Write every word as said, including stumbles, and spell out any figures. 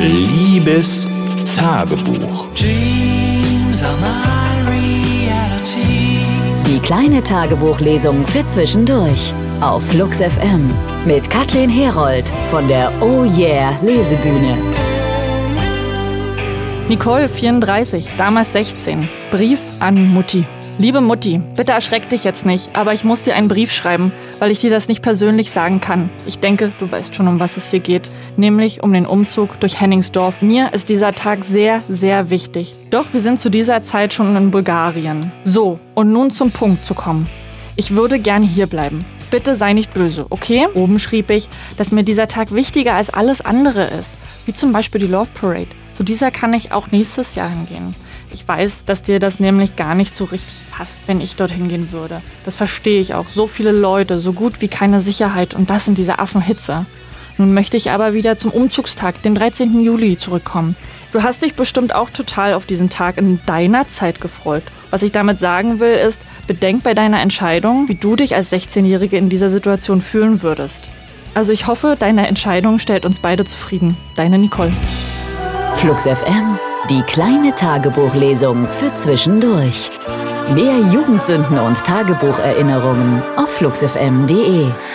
Liebes Tagebuch. Die kleine Tagebuchlesung für zwischendurch auf Flux F M mit Kathleen Herold von der Oh Yeah Lesebühne. Nicole, vierunddreißig, damals sechzehn. Brief an Mutti. Liebe Mutti, bitte erschreck dich jetzt nicht, aber ich muss dir einen Brief schreiben, weil ich dir das nicht persönlich sagen kann. Ich denke, du weißt schon, um was es hier geht, nämlich um den Umzug durch Hennigsdorf. Mir ist dieser Tag sehr, sehr wichtig. Doch wir sind zu dieser Zeit schon in Bulgarien. So, und nun zum Punkt zu kommen. Ich würde gerne hier bleiben. Bitte sei nicht böse, okay? Oben schrieb ich, dass mir dieser Tag wichtiger als alles andere ist, wie zum Beispiel die Love Parade. Zu dieser kann ich auch nächstes Jahr hingehen. Ich weiß, dass dir das nämlich gar nicht so richtig passt, wenn ich dorthin gehen würde. Das verstehe ich auch. So viele Leute, so gut wie keine Sicherheit und das in dieser Affenhitze. Nun möchte ich aber wieder zum Umzugstag, den dreizehnten Juli, zurückkommen. Du hast dich bestimmt auch total auf diesen Tag in deiner Zeit gefreut. Was ich damit sagen will, ist, bedenk bei deiner Entscheidung, wie du dich als sechzehnjährige in dieser Situation fühlen würdest. Also ich hoffe, deine Entscheidung stellt uns beide zufrieden. Deine Nicole. Flux F M, die kleine Tagebuchlesung für zwischendurch. Mehr Jugendsünden und Tagebucherinnerungen auf flux f m punkt d e.